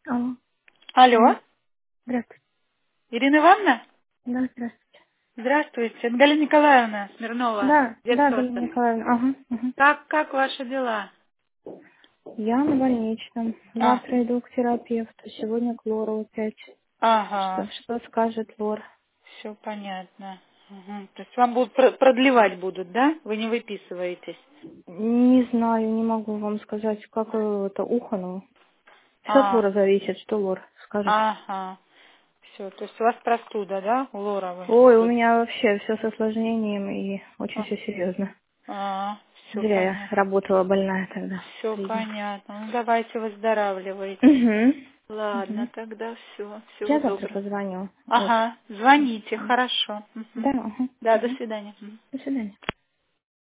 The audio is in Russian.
Алло. Алло, Здравствуйте. Ирина Ивановна? Да, здравствуйте. Здравствуйте, это Галина Николаевна Смирнова, Да, Галина детсостав. Николаевна. Ага, ага. Как ваши дела? Я на больничном. А, Завтра иду к терапевту. Сегодня к лору опять. ага, Что скажет лор? все понятно. Мгм. То есть вам будут продлевать будут, да? Вы не выписываетесь? Не знаю, не могу вам сказать, как это ухо, но все от А, лора зависит, что лор скажет. ага, все. То есть у вас простуда, да, у Лоровой? Ой, у меня вообще все с осложнением и очень А, все серьезно. все Зря я понятно. работала больная тогда. Все Видно. понятно. Ну давайте выздоравливайте. Угу. Ладно, Угу. тогда все. Всего Я завтра доброго. позвоню. Вот. Ага, звоните, хорошо. Да, Мгм. ага. Да, до Угу. свидания. Мгм. До свидания.